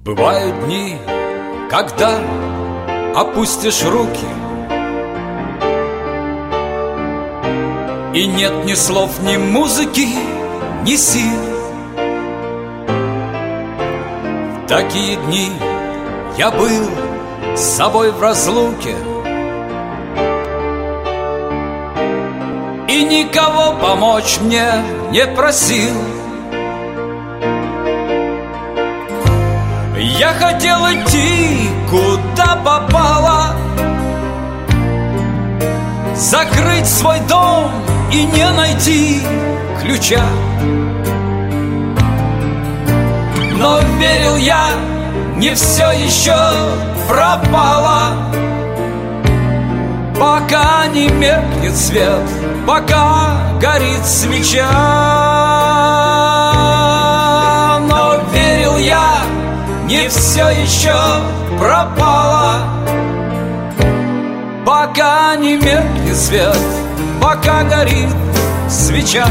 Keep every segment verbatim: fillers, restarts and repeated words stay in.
Бывают дни, когда опустишь руки, и нет ни слов, ни музыки, ни сил. В такие дни я был с собой в разлуке и никого помочь мне не просил. Я хотел идти, куда попало, закрыть свой дом и не найти ключа. Но верил я, не все еще пропало, пока не меркнет свет, пока горит свеча. Но верил я, не все еще пропало, пока не меркнет свет, пока горит свеча.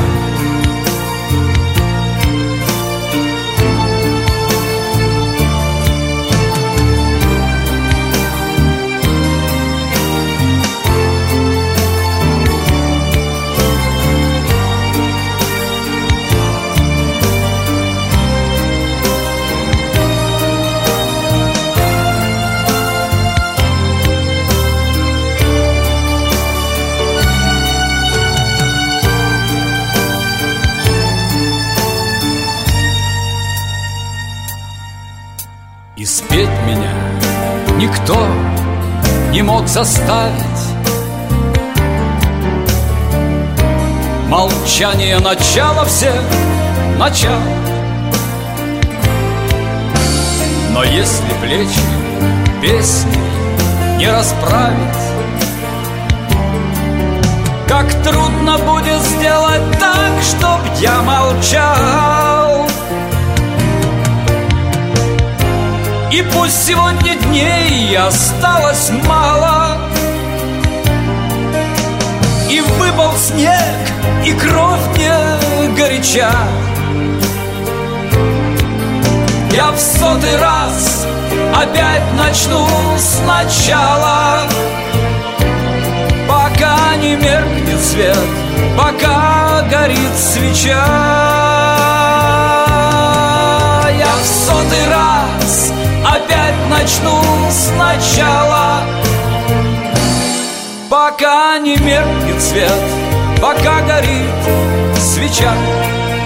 И спеть меня никто не мог заставить. Молчание начало всех начал. Но если плечи песни не расправить, как трудно будет сделать так, чтоб я молчал. И пусть сегодня дней осталось мало, и выпал снег, и кровь мне горяча, я в сотый раз опять начну сначала, пока не меркнет свет, пока горит свеча. Я в сотый раз опять начну сначала, пока не меркнет свет, пока горит свеча.